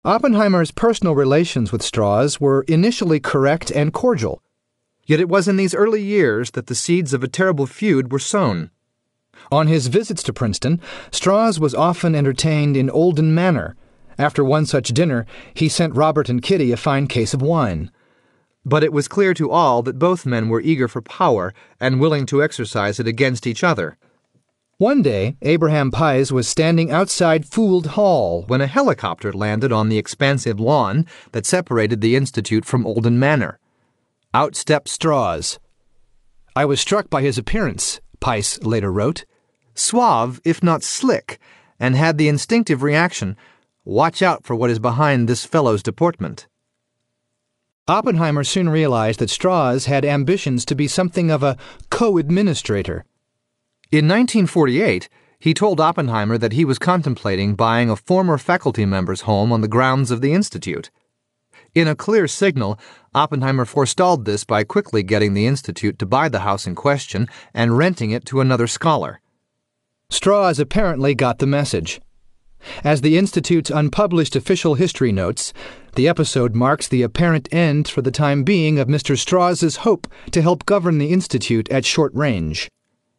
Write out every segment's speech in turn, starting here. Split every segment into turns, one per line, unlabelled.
Oppenheimer's personal relations with Strauss were initially correct and cordial, yet it was in these early years that the seeds of a terrible feud were sown. On his visits to Princeton, Strauss was often entertained in Olden Manor. After one such dinner, he sent Robert and Kitty a fine case of wine. But it was clear to all that both men were eager for power and willing to exercise it against each other. One day, Abraham Pais was standing outside Fuld Hall when a helicopter landed on the expansive lawn that separated the Institute from Olden Manor. Out stepped Strauss. "I was struck by his appearance," Pais later wrote. "Suave, if not slick, and had the instinctive reaction, 'Watch out for what is behind this fellow's deportment.'" Oppenheimer soon realized that Strauss had ambitions to be something of a co-administrator. In 1948, he told Oppenheimer that he was contemplating buying a former faculty member's home on the grounds of the Institute. In a clear signal, Oppenheimer forestalled this by quickly getting the Institute to buy the house in question and renting it to another scholar. Strauss apparently got the message. As the Institute's unpublished official history notes, the episode marks the apparent end for the time being of Mr. Strauss's hope to help govern the Institute at short range.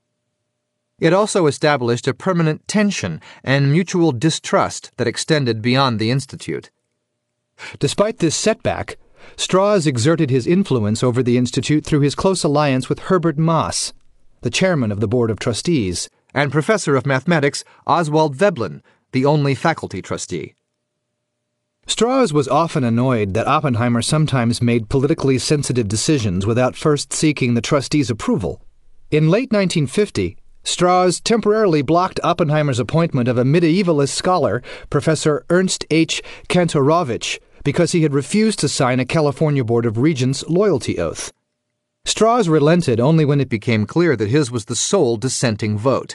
It also established a permanent tension and mutual distrust that extended beyond the Institute. Despite this setback, Strauss exerted his influence over the Institute through his close alliance with Herbert Maass, the chairman of the Board of Trustees, and professor of mathematics Oswald Veblen, the only faculty trustee. Strauss was often annoyed that Oppenheimer sometimes made politically sensitive decisions without first seeking the trustees' approval. In late 1950, Strauss temporarily blocked Oppenheimer's appointment of a medievalist scholar, Professor Ernst H. Kantorowicz, because he had refused to sign a California Board of Regents loyalty oath. Strauss relented only when it became clear that his was the sole dissenting vote.